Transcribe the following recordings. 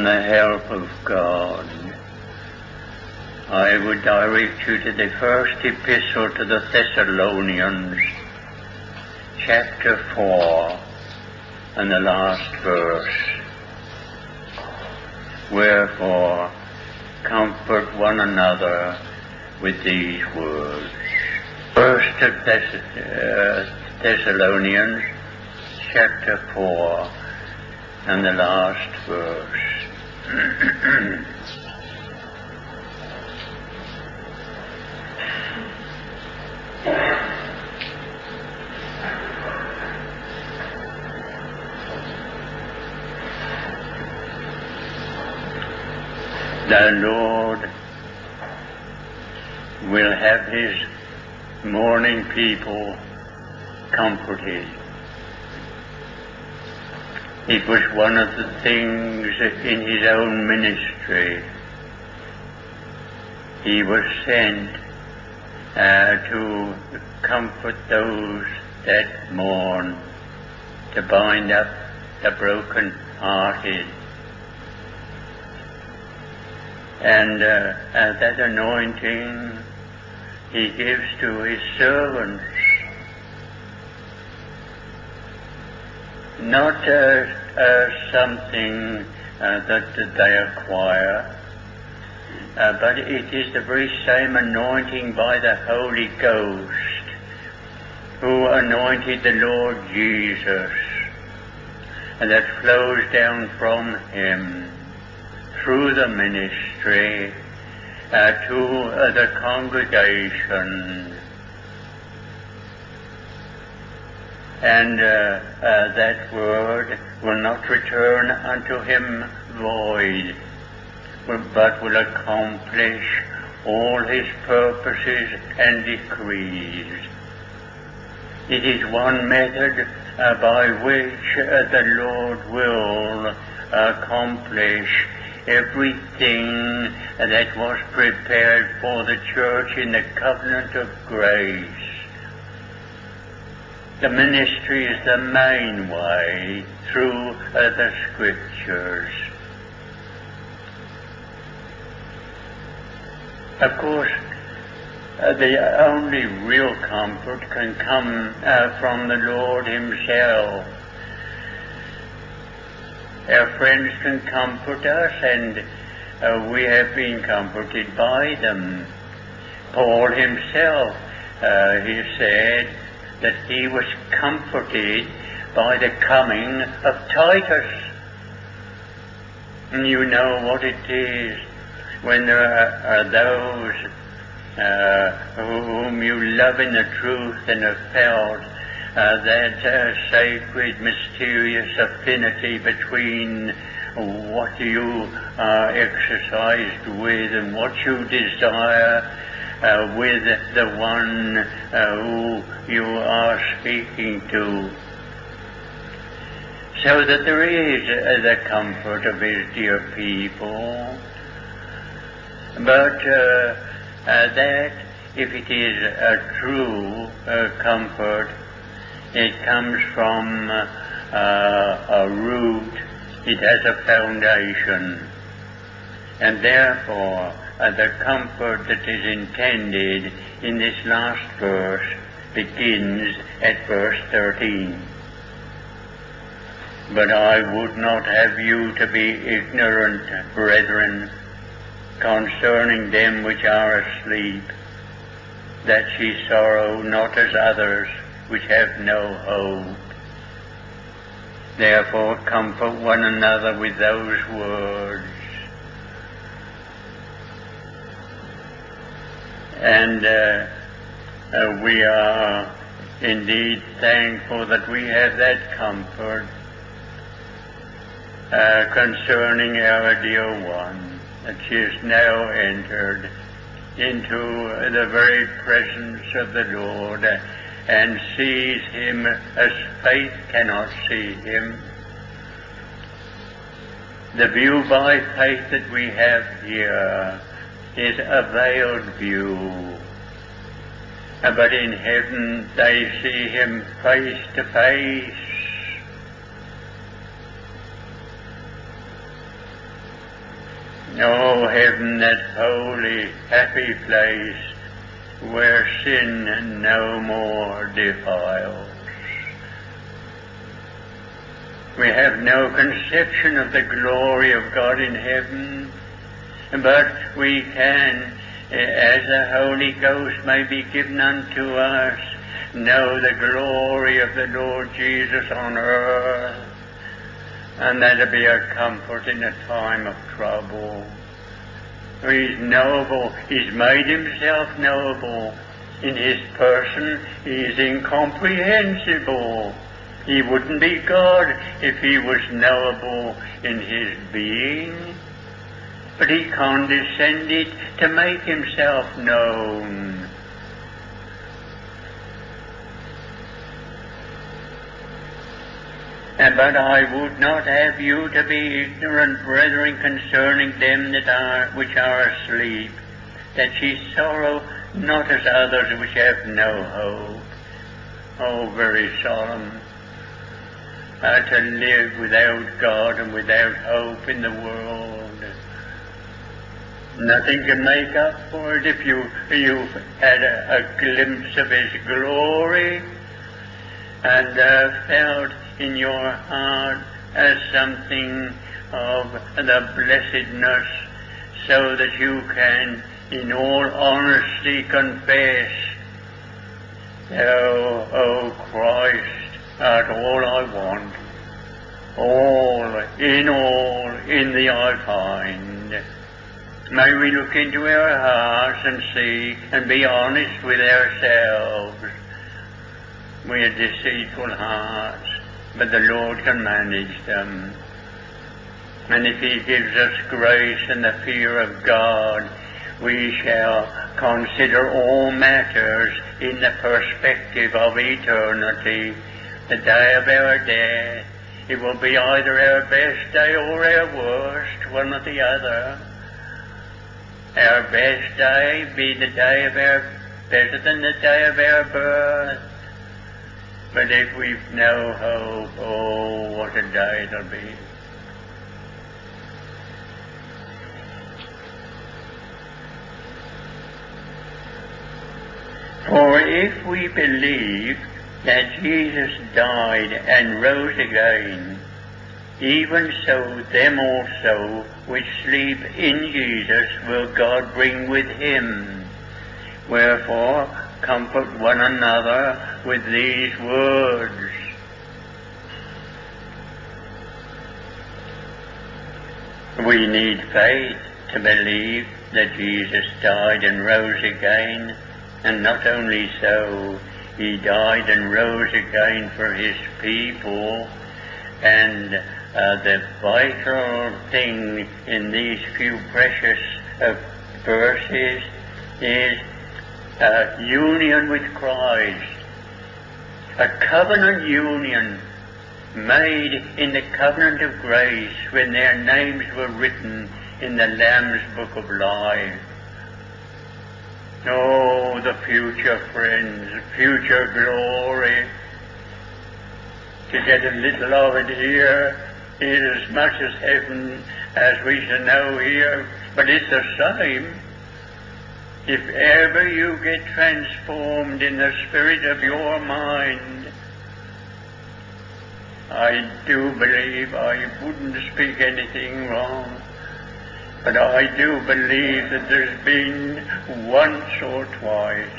the help of God. I would direct you to the first epistle to the Thessalonians, chapter 4, and the last verse. Wherefore, comfort one another with these words. First of Thessalonians, chapter 4, and the last verse. The Lord will have His mourning people comforted. It was one of the things in His own ministry. He was sent to comfort those that mourn, to bind up the broken-hearted. And that anointing He gives to His servants, not something that they acquire, but it is the very same anointing by the Holy Ghost who anointed the Lord Jesus, and that flows down from Him through the ministry to the congregation. And that word will not return unto Him void, but will accomplish all His purposes and decrees. It is one method by which the Lord will accomplish everything that was prepared for the church in the covenant of grace. The ministry is the main way through the Scriptures. Of course, the only real comfort can come from the Lord Himself. Our friends can comfort us, and we have been comforted by them. Paul himself, he said that he was comforted by the coming of Titus. And you know what it is when there are those whom you love in the truth and have felt that sacred, mysterious affinity between what you are exercised with and what you desire with the one who you are speaking to, so that there is the comfort of His dear people. But that, if it is a true comfort, it comes from a root, it has a foundation, and therefore the comfort that is intended in this last verse begins at verse 13. But I would not have you to be ignorant, brethren, concerning them which are asleep, that ye sorrow not as others which have no hope. Therefore comfort one another with those words. And we are indeed thankful that we have that comfort concerning our dear one, that she is now entered into the very presence of the Lord and sees Him as faith cannot see Him. The view by faith that we have here is a veiled view, but in heaven they see Him face to face. Oh, heaven, that holy, happy place where sin no more defiles. We have no conception of the glory of God in heaven, but we can, as the Holy Ghost may be given unto us, know the glory of the Lord Jesus on earth, and that'll be a comfort in a time of trouble. He's knowable. He's made himself knowable in his person. He is incomprehensible. He wouldn't be God if he was knowable in his being. But he condescended to make himself known. But I would not have you to be ignorant, brethren, concerning them which are asleep, that ye sorrow not as others which have no hope. Oh, very solemn. To live without God and without hope in the world. Nothing can make up for it if you've had a glimpse of His glory and felt in your heart as something of the blessedness, so that you can in all honesty confess, Oh Christ, art all I want, all in Thee I find. May we look into our hearts and see and be honest with ourselves. We are deceitful hearts, but the Lord can manage them. And if He gives us grace and the fear of God, we shall consider all matters in the perspective of eternity. The day of our death, it will be either our best day or our worst, one or the other. Our best day be the day of better than the day of our birth. But if we've no hope, oh, what a day it'll be. For if we believe that Jesus died and rose again, even so them also which sleep in Jesus will God bring with Him. Wherefore, comfort one another with these words. We need faith to believe that Jesus died and rose again, and not only so, He died and rose again for His people. And the vital thing in these few precious verses is union with Christ, a covenant union made in the covenant of grace when their names were written in the Lamb's Book of Life. Oh, the future, friends, future glory. To get a little of it here is as much as heaven as we shall know here, but it's the same. If ever you get transformed in the spirit of your mind, I do believe I wouldn't speak anything wrong, but I do believe that there's been once or twice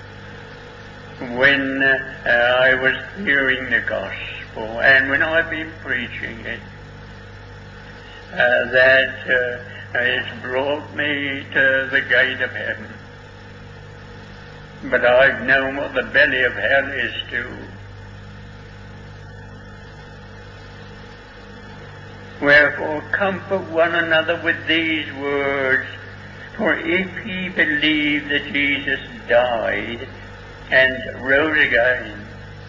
when I was hearing the gospel and when I've been preaching it, that it's brought me to the gate of heaven. But I've known what the belly of hell is too. Wherefore comfort one another with these words, for if ye believe that Jesus died and rose again,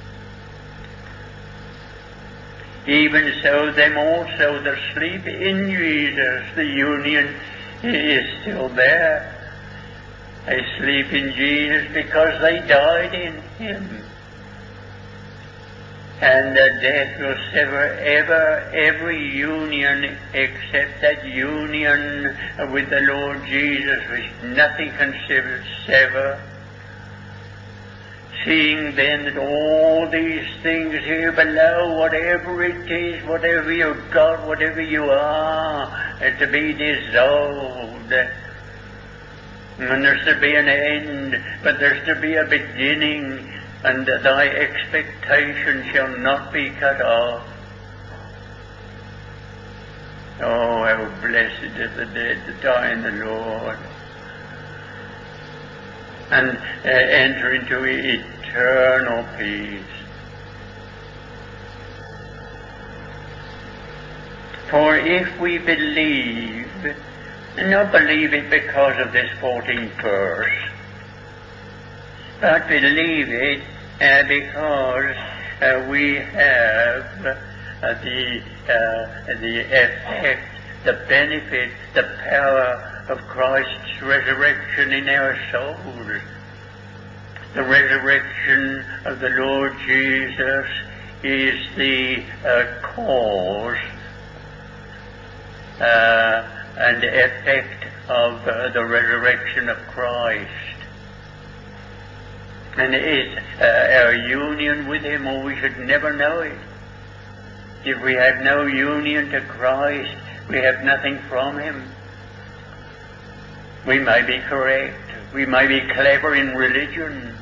even so them also that sleep in Jesus, the union is still there. They sleep in Jesus because they died in Him. and death will sever every union except that union with the Lord Jesus, which nothing can sever. Seeing then that all these things here below, whatever it is, whatever you've got, whatever you are, to be dissolved. And there's to be an end, but there's to be a beginning, and thy expectation shall not be cut off. Oh, how blessed is the dead that die in the Lord, and enter into eternal peace. For if we believe, and not believe it because of this 14th verse, but believe it because we have the effect, the benefit, the power of Christ's resurrection in our souls. The resurrection of the Lord Jesus is the cause and effect of the resurrection of Christ. And it is our union with Him, or we should never know it. If we have no union to Christ, we have nothing from Him. We may be correct, we may be clever in religion,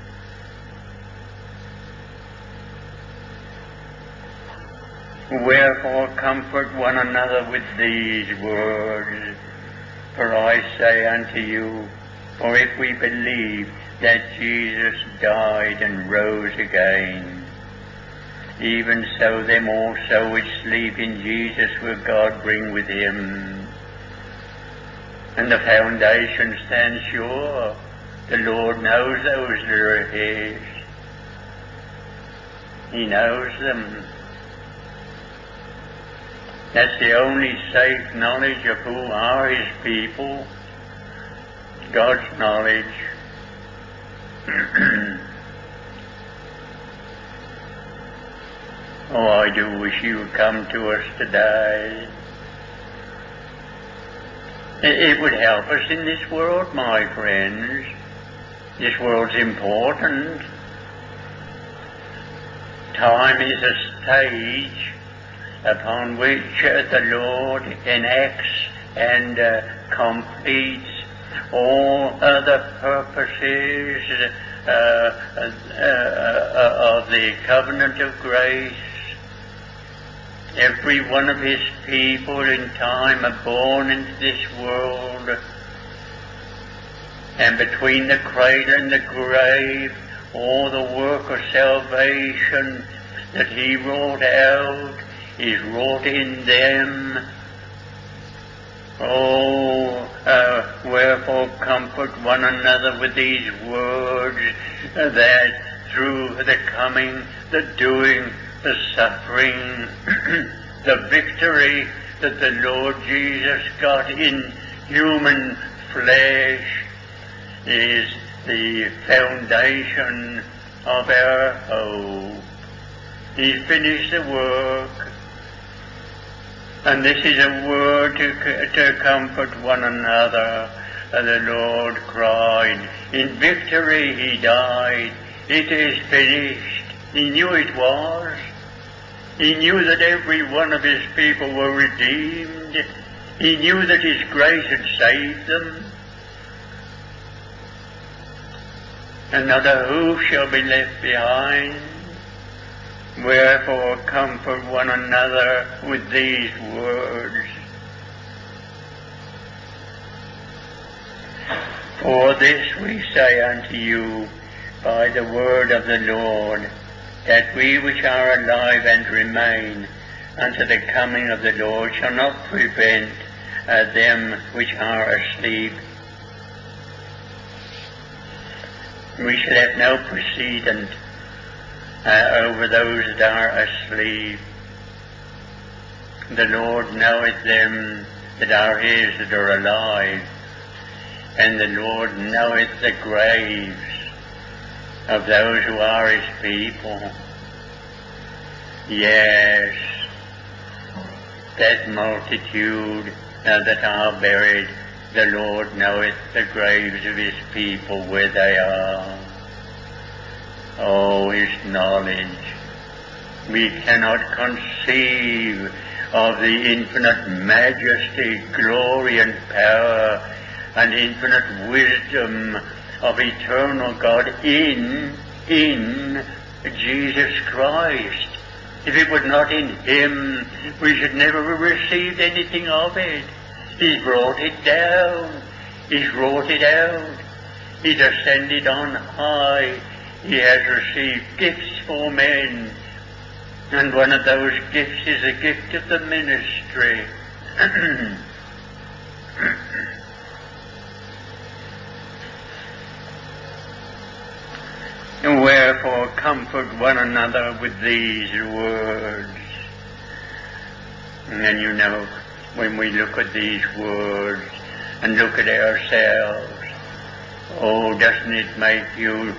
wherefore comfort one another with these words. For I say unto you, for if we believe that Jesus died and rose again, even so them also which sleep in Jesus will God bring with Him. And the foundation stands sure. The Lord knows those that are His. He knows them. That's the only safe knowledge of who are His people. God's knowledge. Oh, I do wish you would come to us today. It would help us in this world, my friends. This world's important. Time is a stage upon which the Lord enacts and completes all other purposes of the covenant of grace. Every one of His people in time are born into this world, and between the cradle and the grave, all the work of salvation that He wrought out is wrought in them. Oh, wherefore comfort one another with these words, that through the coming, the doing, the suffering, the victory that the Lord Jesus got in human flesh is the foundation of our hope. He finished the work. And this is a word to comfort one another. The Lord cried, in victory He died. It is finished. He knew it was. He knew that every one of His people were redeemed. He knew that His grace had saved them. And not a hoof shall be left behind. Wherefore comfort one another with these words. For this we say unto you by the word of the Lord, that we which are alive and remain unto the coming of the Lord shall not prevent them which are asleep. We shall have no precedent over those that are asleep. The Lord knoweth them that are His that are alive, and the Lord knoweth the graves of those who are His people. Yes, that multitude that are buried, the Lord knoweth the graves of his people where they are. Oh, his knowledge. We cannot conceive of the infinite majesty, glory and power and infinite wisdom of eternal God in Jesus Christ. If it was not in him, we should never have received anything of it. He's brought it down. He's wrought it out. He's ascended on high. He has received gifts for men. And one of those gifts is a gift of the ministry. And wherefore comfort one another with these words. And then, you know, when we look at these words and look at ourselves, oh, doesn't it make you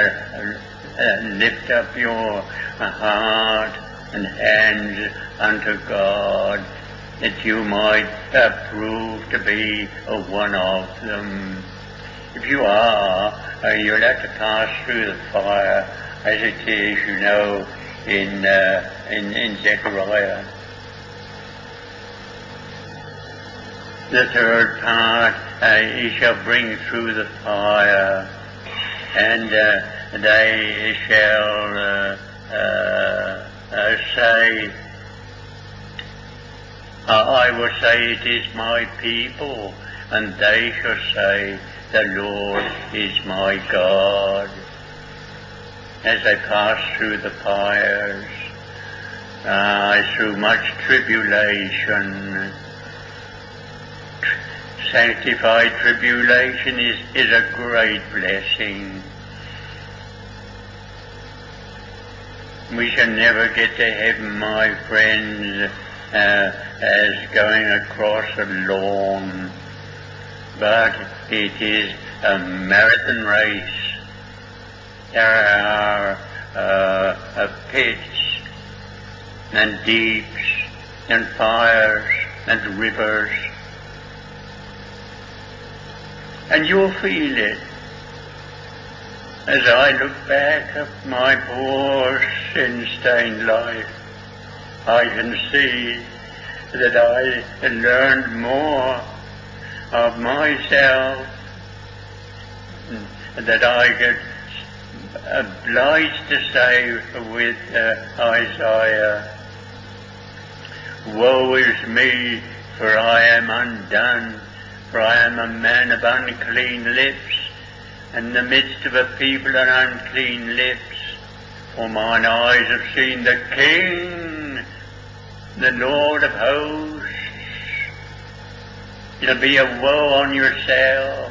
lift up your heart and hands unto God, that you might prove to be one of them? If you are, you'll have to pass through the fire, as it is, you know, in Zechariah. The third part, he shall bring through the fire, and they shall say, I will say it is my people, and they shall say, the Lord is my God. As they pass through the fires, through much tribulation. Sanctified tribulation is a great blessing. We shall never get to heaven, my friends, as going across a lawn, but it is a marathon race. There are pits and deeps and fires and rivers, and you'll feel it. As I look back at my poor sin-stained life, I can see that I learned more of myself, that I get obliged to say with Isaiah, woe is me, for I am undone, for I am a man of unclean lips, in the midst of a people of unclean lips. For mine eyes have seen the King, the Lord of hosts. It'll be a woe on yourself.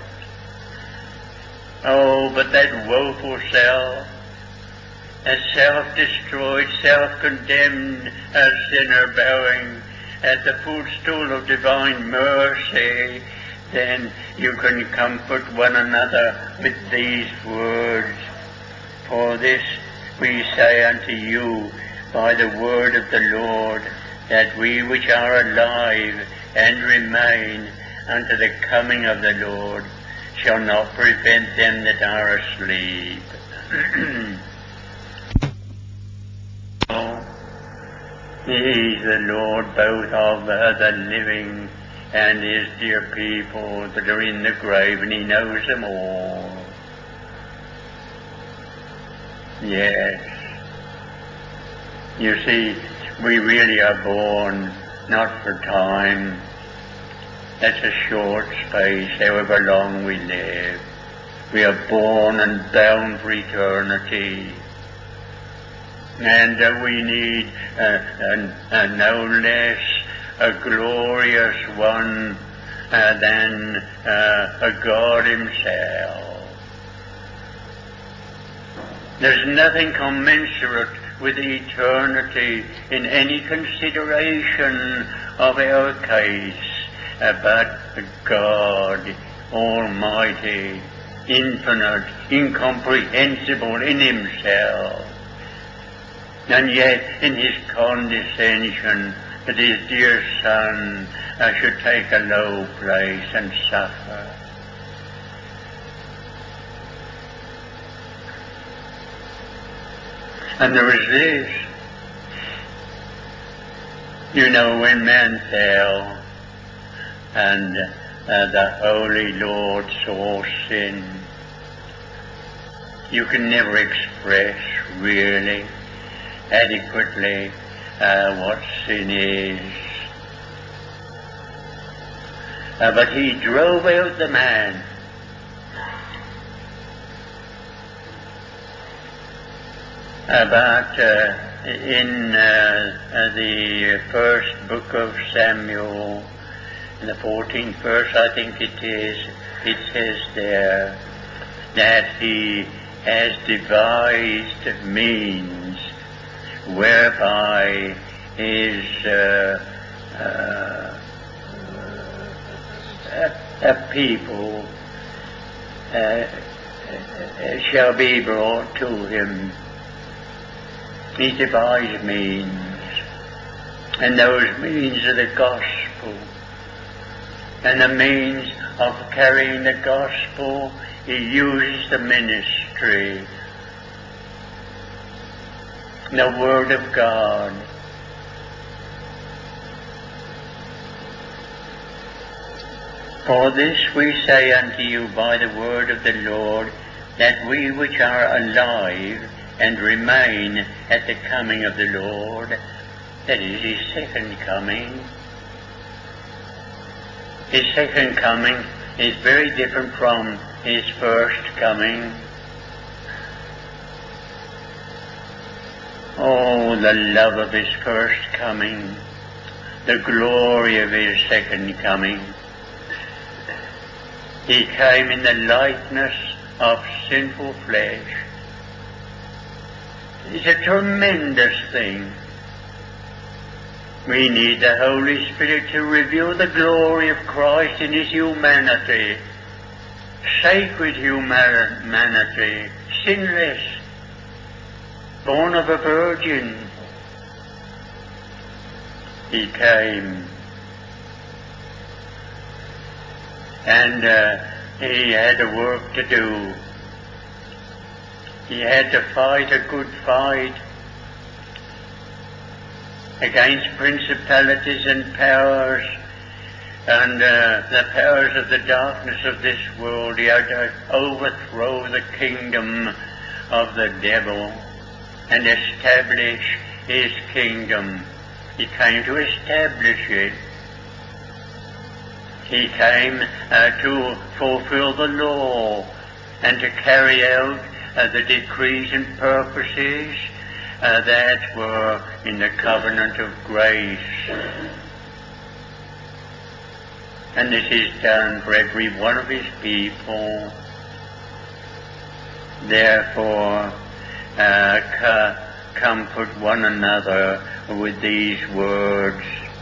Oh, but that woeful self, that self-destroyed, self-condemned sinner bowing at the footstool of divine mercy, then you can comfort one another with these words. For this we say unto you by the word of the Lord, that we which are alive and remain unto the coming of the Lord shall not prevent them that are asleep. He is the Lord both of the living and his dear people that are in the grave, and he knows them all. Yes. You see, we really are born not for time. That's a short space, however long we live. We are born and bound for eternity. And we need no less a glorious one than a God himself. There's nothing commensurate with eternity in any consideration of our case but God Almighty, infinite, incomprehensible in himself. And yet in his condescension that his dear Son should take a low place and suffer. And there is this, you know, when man fell and the Holy Lord saw sin, you can never express really adequately what sin is. But he drove out the man. About in the first book of Samuel, in the 14th verse, I think it is, it says there that he has devised means whereby his people shall be brought to him. He devised means, and those means are the gospel. And the means of carrying the gospel, he uses the ministry, the Word of God. For this we say unto you by the word of the Lord, that we which are alive and remain at the coming of the Lord, that is his second coming. His second coming is very different from his first coming. Oh, the love of his first coming, the glory of his second coming. He came in the likeness of sinful flesh. It's a tremendous thing. We need the Holy Spirit to reveal the glory of Christ in his humanity, sacred humanity, sinless, born of a virgin. He came, and he had a work to do. He had to fight a good fight against principalities and powers, and the powers of the darkness of this world. He had to overthrow the kingdom of the devil and establish his kingdom. He came to establish it. He came to fulfill the law and to carry out the decrees and purposes that were in the covenant of grace. And this is done for every one of his people. Therefore, comfort one another with these words.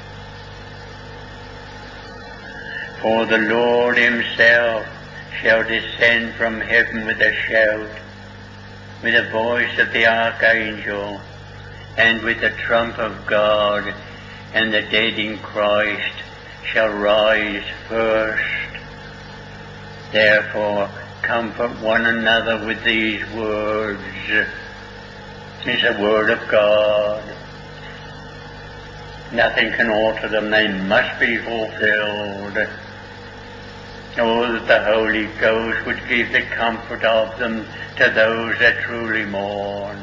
For the Lord himself shall descend from heaven with a shout, with the voice of the archangel, and with the trump of God, and the dead in Christ shall rise first. Therefore, comfort one another with these words. It's the word of God. Nothing can alter them. They must be fulfilled. Oh, that the Holy Ghost would give the comfort of them to those that truly mourn.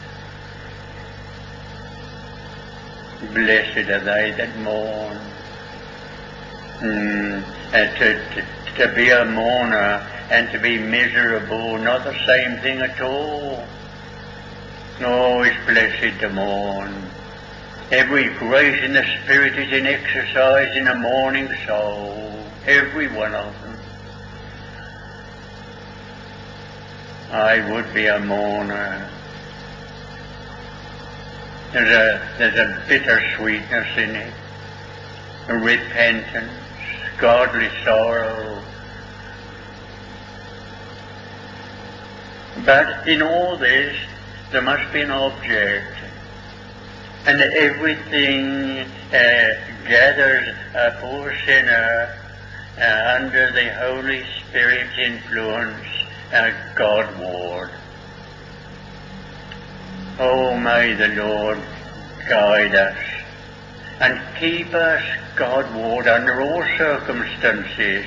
Blessed are they that mourn. To be a mourner and to be miserable, not the same thing at all. Oh, it's blessed to mourn. Every grace in the Spirit is in exercise in a mourning soul. Every one of them. I would be a mourner. There's a bitter sweetness in it. A repentance, godly sorrow. But in all this, there must be an object. and everything gathers a poor sinner under the Holy Spirit's influence, Godward. Oh, may the Lord guide us and keep us Godward under all circumstances,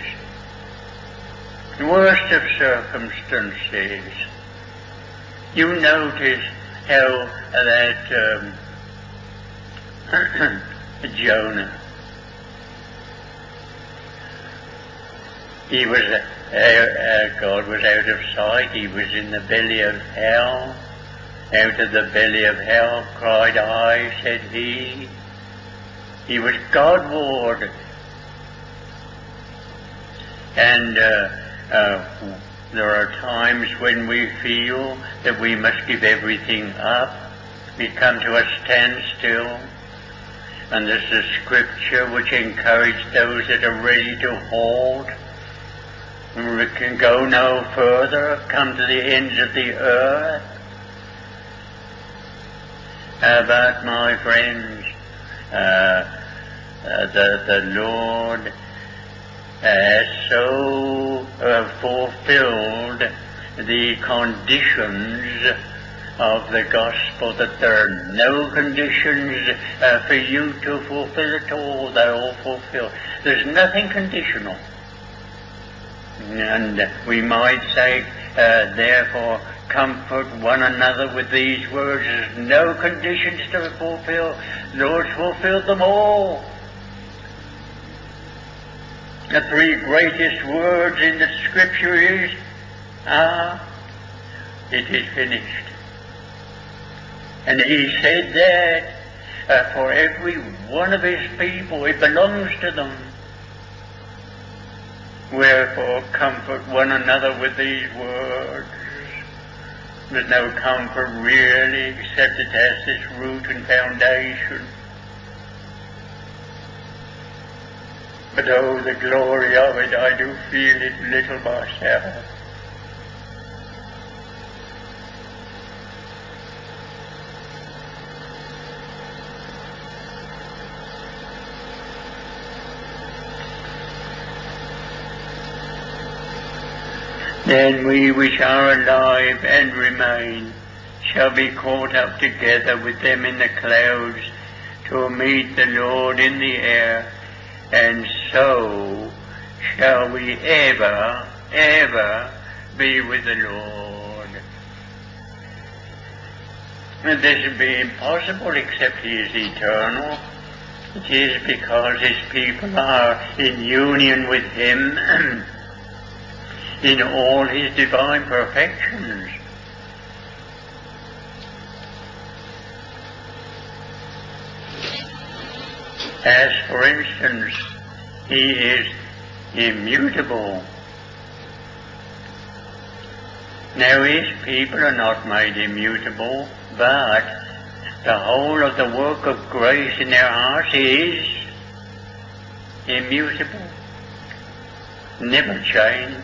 worst of circumstances. You notice how that Jonah, he was God was out of sight. He was in the belly of hell. Out of the belly of hell cried I, said he. He was Godward. And there are times when we feel that we must give everything up. We come to a standstill. And there's a scripture which encourages those that are ready to halt. And we can go no further, come to the ends of the earth. But my friends, the Lord has so fulfilled the conditions of the gospel that there are no conditions for you to fulfill at all. They're all fulfilled. There's nothing conditional. And we might say, therefore, comfort one another with these words. There's no conditions to fulfill. The Lord's fulfilled them all. The three greatest words in the Scripture is, it is finished. And he said that for every one of his people, it belongs to them. Wherefore, comfort one another with these words. There's no comfort really except it has this root and foundation. But oh, the glory of it, I do feel it little myself. Then we which are alive and remain shall be caught up together with them in the clouds to meet the Lord in the air, and so shall we ever, ever be with the Lord. And this would be impossible except He is eternal. It is because His people are in union with Him in all His divine perfections. As, for instance, He is immutable. Now, His people are not made immutable, but the whole of the work of grace in their hearts is immutable, never change.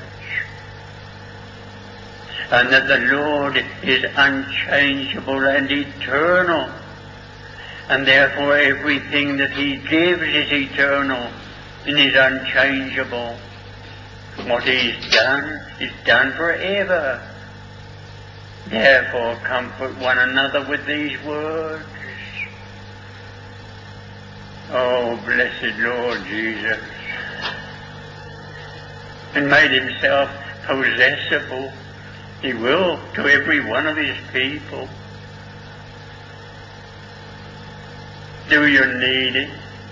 And that the Lord is unchangeable and eternal. And therefore everything that He gives is eternal and is unchangeable. What He's done is done forever. Therefore comfort one another with these words. Oh, blessed Lord Jesus. And made Himself possessible. He will to every one of His people. Do you need it?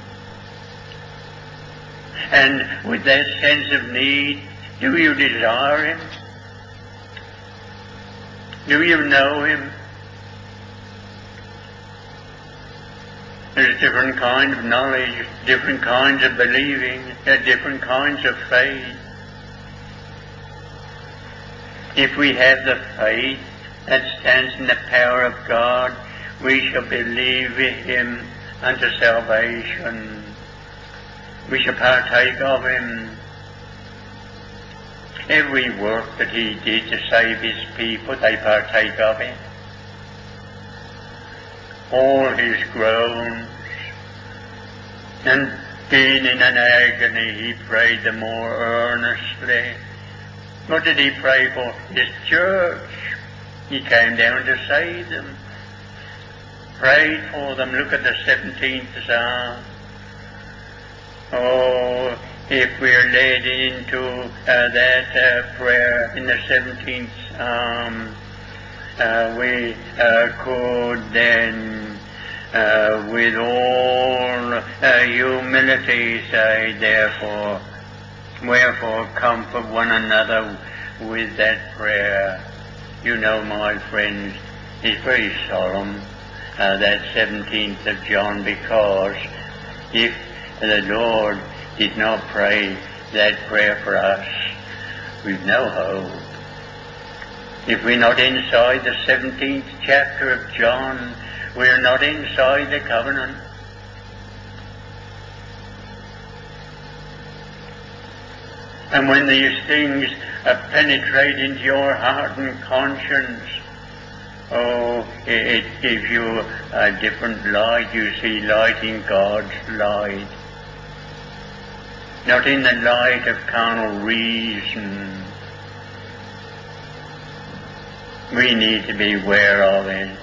And with that sense of need, do you desire Him? Do you know Him? There's different kinds of knowledge, different kinds of believing, different kinds of faith. If we have the faith that stands in the power of God, we shall believe in Him unto salvation. We shall partake of Him. Every work that He did to save His people, they partake of it. all his groans, and being in an agony, he prayed the more earnestly. What did he pray for? His church. He came down to save them. Prayed for them. Look at the 17th Psalm. Oh, if we're led into that prayer in the 17th Psalm, we could then with all humility say, therefore, wherefore comfort one another with that prayer. You know, my friends, it's very solemn, that 17th of John, because if the Lord did not pray that prayer for us, we've no hope. If we're not inside the 17th chapter of John, we're not inside the covenant. And when these things penetrate into your heart and conscience, oh, it gives you a different light. You see light in God's light, not in the light of carnal reason. We need to be aware of it.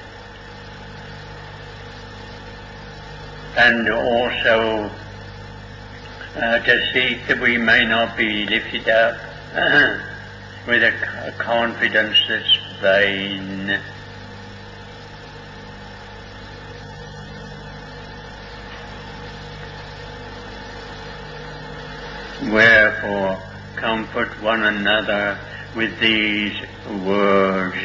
And also to seek that we may not be lifted up with a confidence that's vain. Wherefore, comfort one another with these words.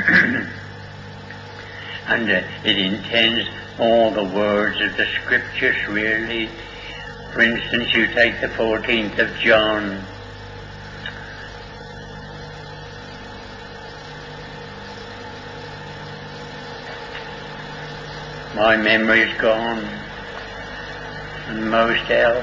And it intends all the words of the Scriptures, really. For instance, you take the 14th of John. My memory's gone, and most else.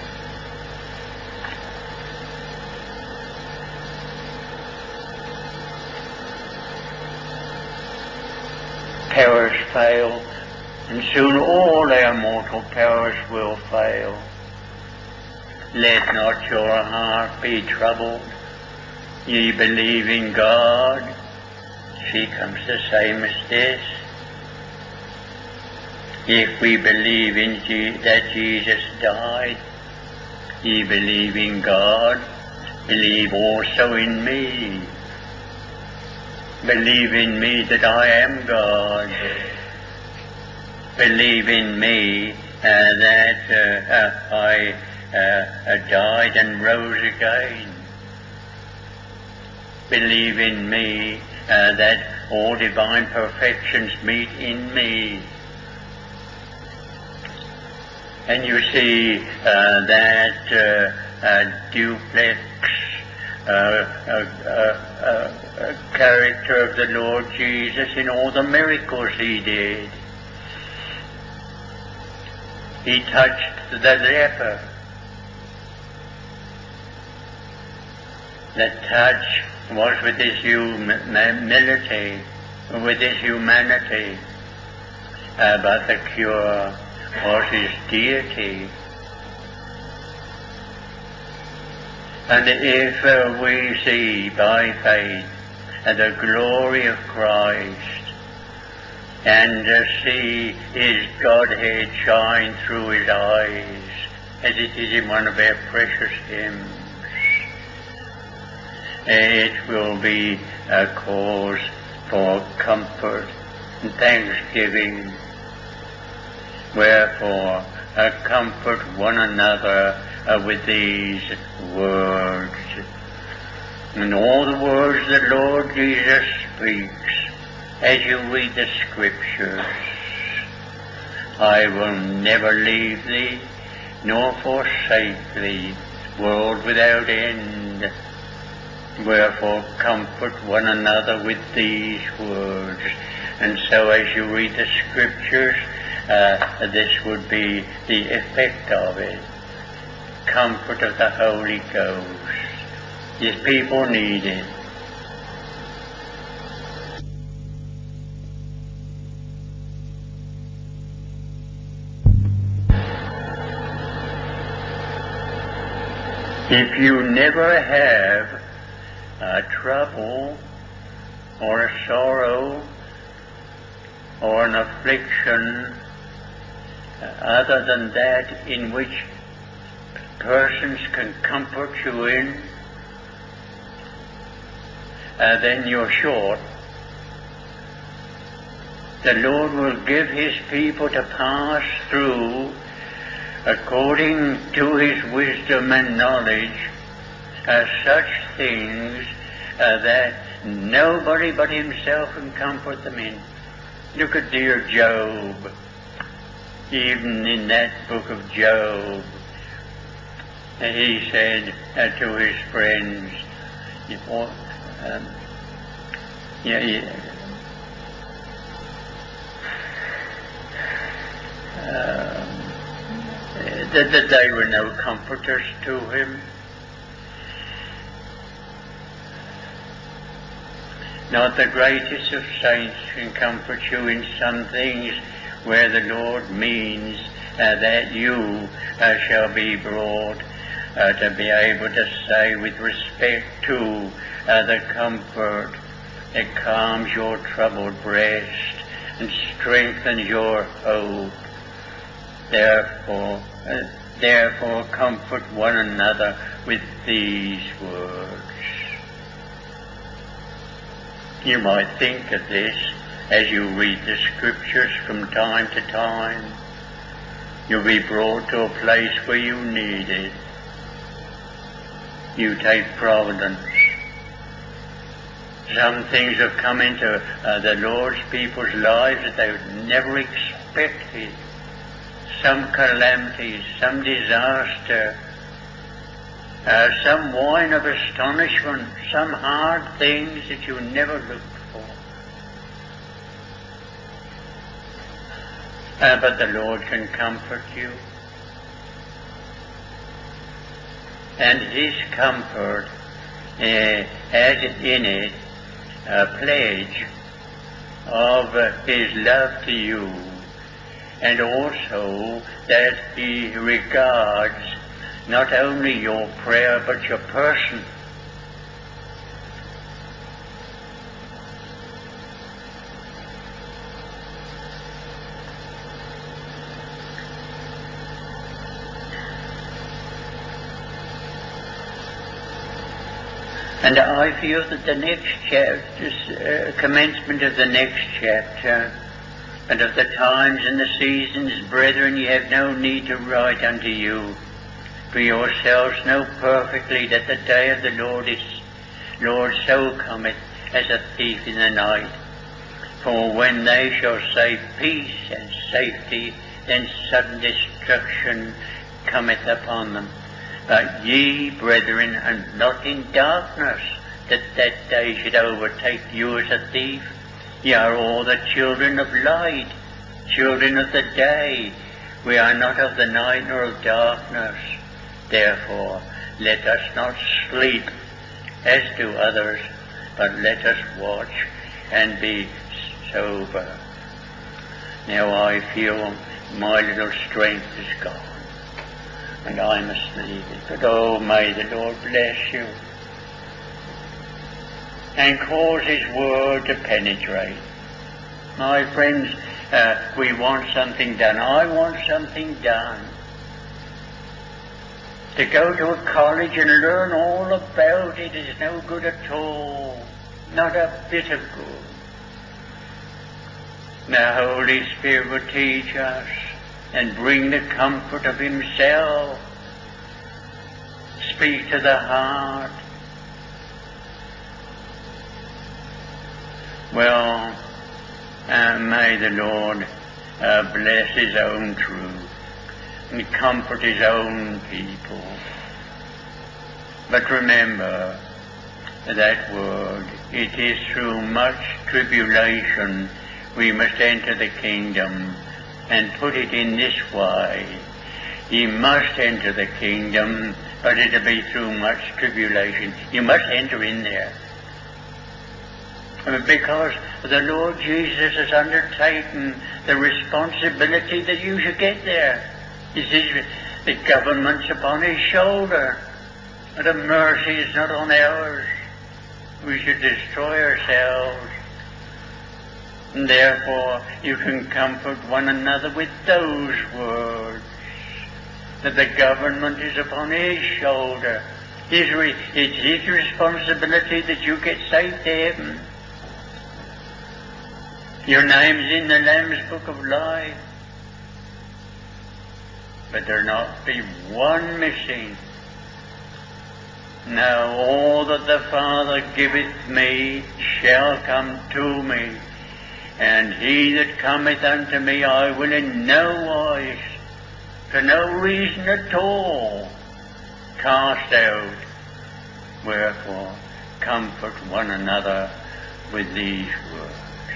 Powers fail, and soon all our mortal powers will fail. Let not your heart be troubled. Ye believe in God. See, comes the same as this. If we believe in that Jesus died, ye believe in God, believe also in me. Believe in me that I am God. Believe in me that I died and rose again. Believe in me that all divine perfections meet in me. And you see that duplex character of the Lord Jesus in all the miracles he did. He touched the leper. The touch was with his humility, with his humanity, but the cure was his deity. And if we see by faith the glory of Christ, and see his Godhead shine through his eyes, as it is in one of our precious hymns, it will be a cause for comfort and thanksgiving. Wherefore, comfort one another with these words. And all the words the Lord Jesus speaks as you read the Scriptures. I will never leave thee, nor forsake thee, world without end. Wherefore comfort one another with these words. And so as you read the Scriptures, this would be the effect of it. Comfort of the Holy Ghost. His people need it. If you never have a trouble or a sorrow or an affliction other than that in which persons can comfort you in, then you're short. The Lord will give His people to pass through according to His wisdom and knowledge such things that nobody but Himself can comfort them in. Look at dear Job. Even in that book of Job, he said to his friends, that they were no comforters to him. Not the greatest of saints can comfort you in some things where the Lord means that you shall be brought to be able to say with respect to the comfort that calms your troubled breast and strengthens your hope. Therefore comfort one another with these words. You might think of this as you read the Scriptures from time to time. You'll be brought to a place where you need it. You take providence. Some things have come into the Lord's people's lives that they would never expected. Some calamities, some disaster, some wine of astonishment, some hard things that you never looked for. But the Lord can comfort you. And His comfort has in it a pledge of His love to you, and also that He regards not only your prayer but your person. And I feel that the next chapter, commencement of the next chapter, and of the times and the seasons, brethren, ye have no need to write unto you, for yourselves know perfectly that the day of the Lord so cometh as a thief in the night. For when they shall say peace and safety, then sudden destruction cometh upon them. But ye, brethren, are not in darkness, that that day should overtake you as a thief. Ye are all the children of light, children of the day. We are not of the night nor of darkness. Therefore, let us not sleep as do others, but let us watch and be sober. Now I feel my little strength is gone, and I must leave it. But oh, may the Lord bless you and cause His word to penetrate. My friends, we want something done. I want something done. To go to a college and learn all about it is no good at all. Not a bit of good. The Holy Spirit will teach us and bring the comfort of Himself. Speak to the heart. Well, may the Lord bless His own truth and comfort His own people. But remember that word, it is through much tribulation we must enter the kingdom, and put it in this way. Ye must enter the kingdom, but it'll be through much tribulation. You must enter in there. Because the Lord Jesus has undertaken the responsibility that you should get there. He says the government's upon His shoulder. The mercy is not on ours. We should destroy ourselves. And therefore, you can comfort one another with those words, that the government is upon his shoulder. It's his responsibility that you get saved to heaven. Your name's in the Lamb's Book of Life. But there not be one missing. Now all that the Father giveth me shall come to me, and he that cometh unto me I will in no wise, for no reason at all, cast out. Wherefore, comfort one another with these words.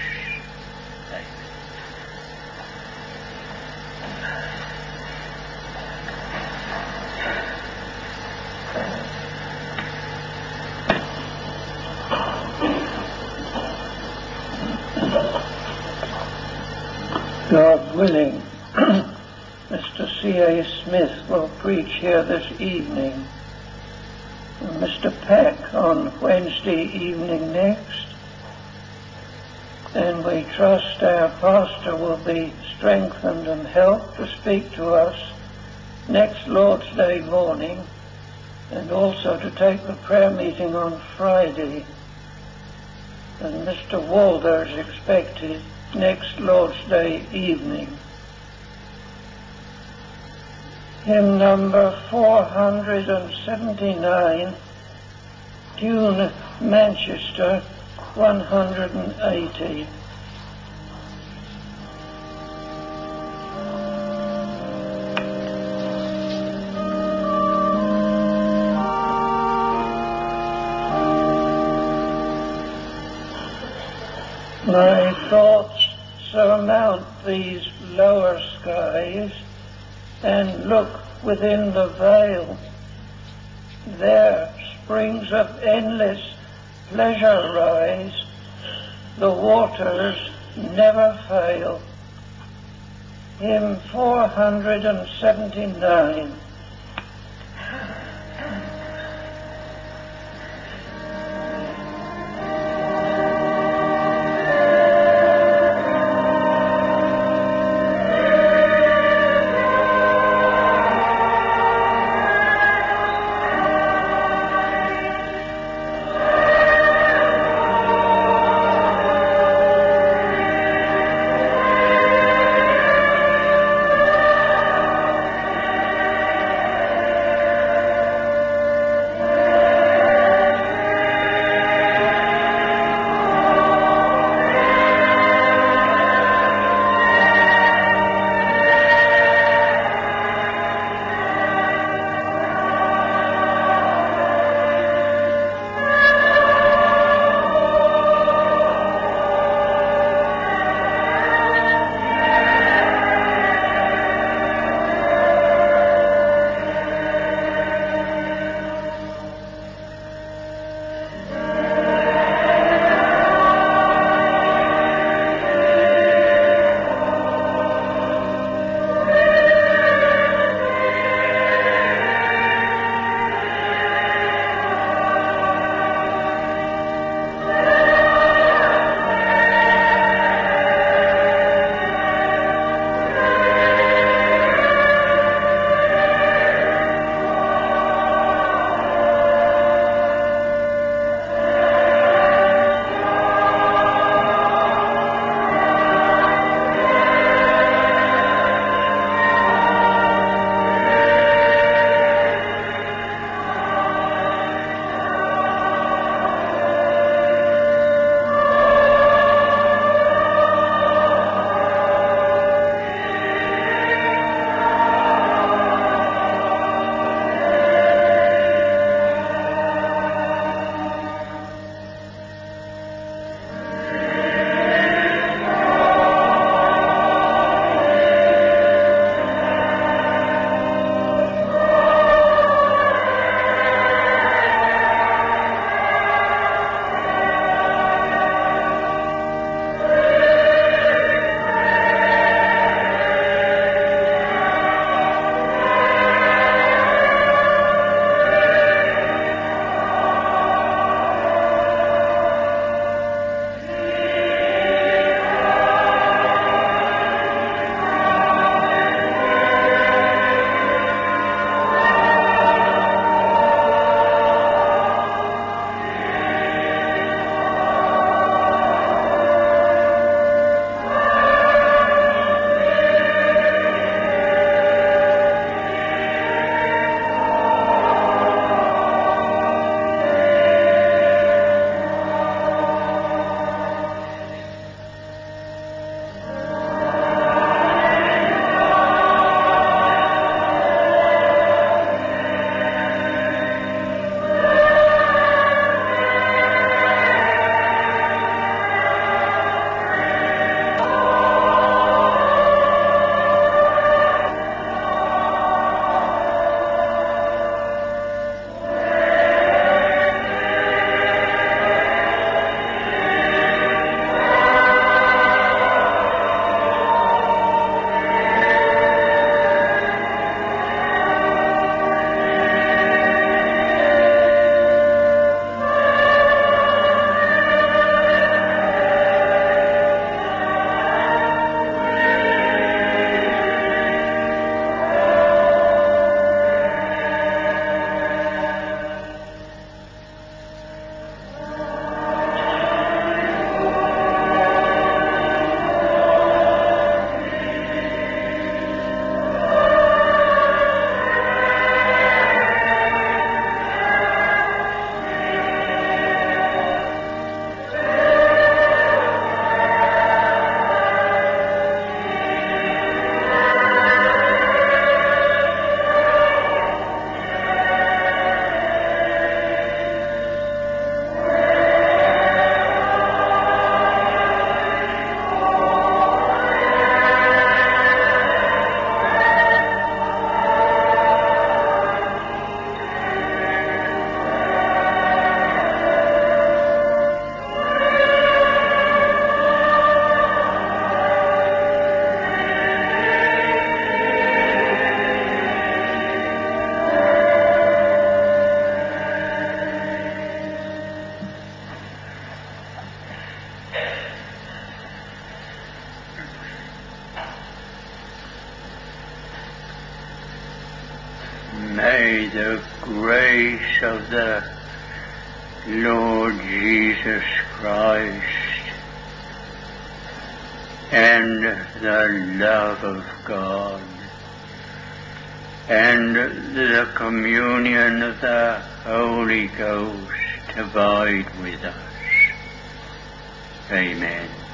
God willing, Mr. C.A. Smith will preach here this evening, and Mr. Peck on Wednesday evening next, and we trust our pastor will be strengthened and helped to speak to us next Lord's Day morning, and also to take the prayer meeting on Friday. And Mr. Walder is expected next Lord's Day evening. Hymn number 479, tune Manchester 180. My thoughts surmount these lower skies and look within the veil. There springs of endless pleasure rise, the waters never fail. Hymn 479. the grace of the Lord Jesus Christ and the love of God and the communion of the Holy Ghost abide with us. Amen.